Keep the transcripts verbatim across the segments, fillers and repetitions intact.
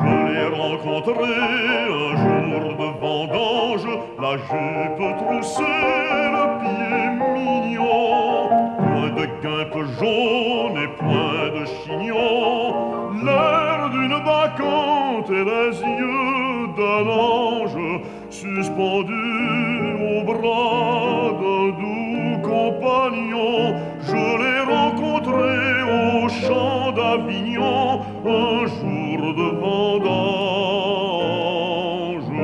Je l'ai rencontré un jour de vendange, la jupe troussée, le pied mignon, point de guimpe jaune et point de chignon, l'air d'une bacchante et les yeux d'un ange, suspendu au bras d'un doux compagnon. Je l'ai rencontré au champ d'Avignon un jour de vendange.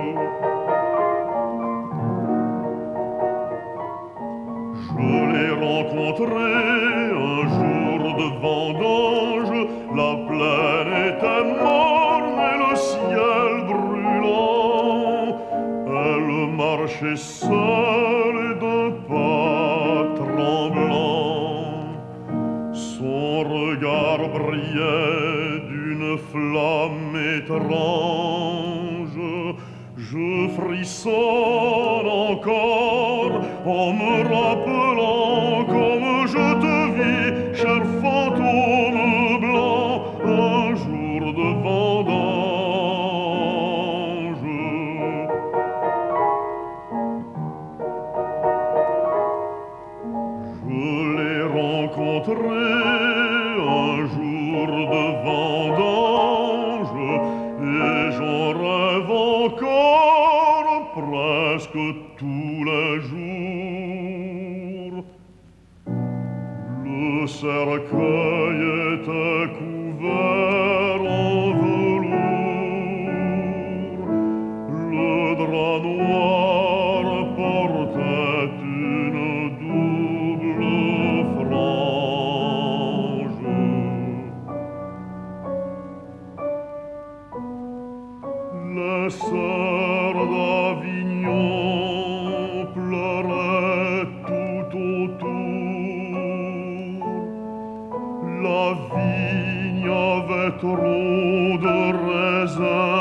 Je l'ai rencontré un jour de vendange, la plaine était morne et le ciel brûlant. Elle marchait seule et d'un pas tremblant. Son regard brillait d'une flamme étrange. Je frissonne encore en me rappelant comme je te vis, cher fantôme blanc, un jour de vendange. Je l'ai rencontré un jour de vendange et j'en rêve encore presque tous les jours. Le cercueil était couvert en velours, le drap noir portait une double frange. Les sœurs d'Avignon pleuraient tout autour. La vigne avait trop de raisins